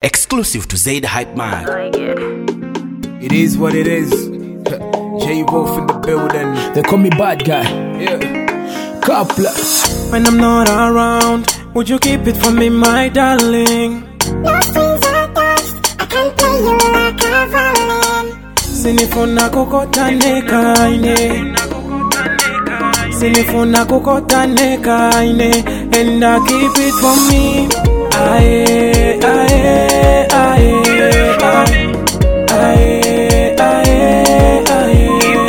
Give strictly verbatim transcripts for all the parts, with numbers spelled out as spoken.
Exclusive to Zaid Hype Mag. I like it. It is what it is. J-Wolf in the building. They call me bad guy. Yeah. Coupler. When I'm not around, would you keep it for me, my darling? No strings attached, I can play you like a violin. Sinifuna kokota neka ine, Sinifuna kokota neka ine, and I keep it for me. Aye, aye, aye, aye, aye, aye, aye,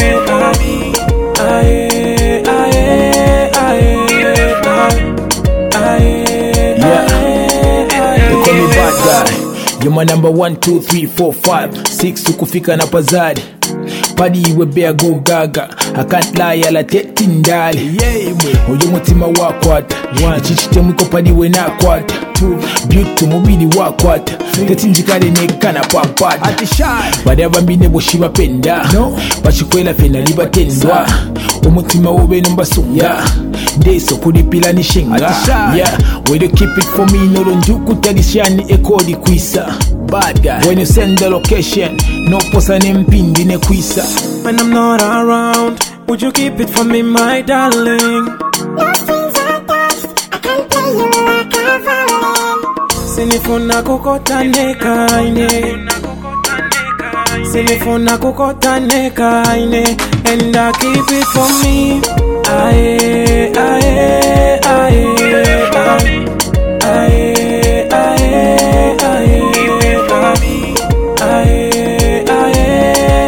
aye, aye, aye, Yeah. They call me bad guy. You're my number one, two, three, four, five, six. Ukufika na pazadi. Padi iwe bea go gaga. I can't lie, ala teti ndali. Oyo mutima wakwata. Ichichite mwiko padi we na kwata. Beauty mubili wakwata. Teti njikade nekana papata. Badeva mbine boshiba penda. Bachikwela fena liba tendwa. Umutima ube numba sunga. Deso kulipila ni shinga. Yeah, way to keep it for me. Noro njuku tagishani ekodi kwisa. Bad guy. When you send the location, no posa nempindi ne kwisa. When I'm not around, would you keep it for me, my darling? No strings attached, I can play you like a violin. Sinifuna kokota neka ine, Sinifuna kokota neka ine, and I keep it for me. Aye, aye, aye, aye, aye, aye, aye, aye, aye,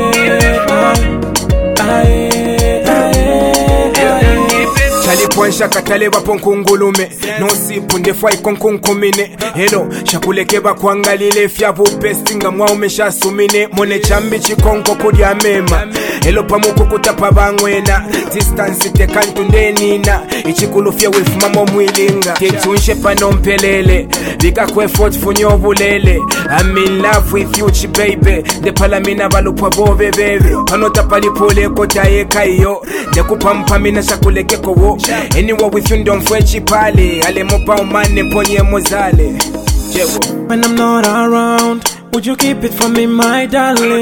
aye. Chalipwansha katale wapo nkungulume. No sipu ndefwa ikonkunkumine. Hello, shakuleke bakwangalile fyabu pestinga mwa umesha sumine. Mone chambi chikonko kudia mema. Hello pamuku kutapa bangwena. Distance tekantu ndenina. Ichikulufia wifumamo mwilinga. Tetunshe panompelele. Vika kwe fort funyobulele. I'm in love with you chi baby. De palamina balupwa bobe baby. Panota palipole kota eka iyo. De kupampamina shakuleke kowo. Anywhere with you don't fwechi pale. Ale mopa umane ponye mozale. Jewo. When I'm not around, would you keep it for me, my darling?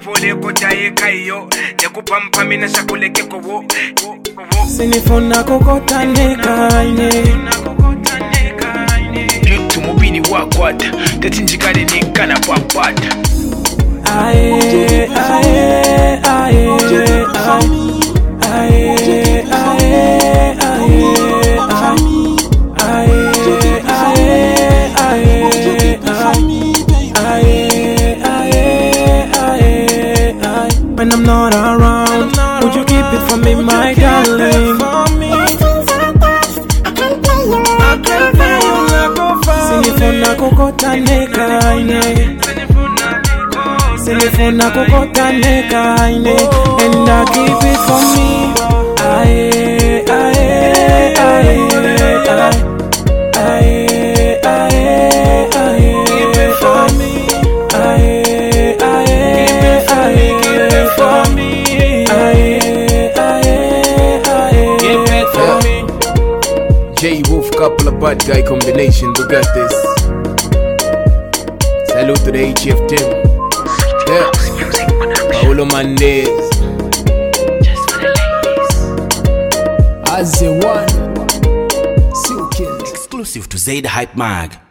Sinifuna kokota neka ine, Beauty mubili wakwata. Teti njikade nekana papata. aye, aye, aye, aye, aye, aye, aye, when I'm not around, would you keep it for me, my darling? No strings attached, I can play you like a violin. Sinifuna kokota neka ine, Sinifuna kokota neka ine, and I keep it for me. Aye, aye, aye, aye, aye, aye, aye, keep it for me. Aye, aye, aye, keep it for me. Aye, aye, aye, keep it for me. J-Wolf couple of bad guy combination. We got this. Salute to the H F team. Yeah. Paulo Mendez. As a one. Silken. Exclusive to Zaid Hype Mag.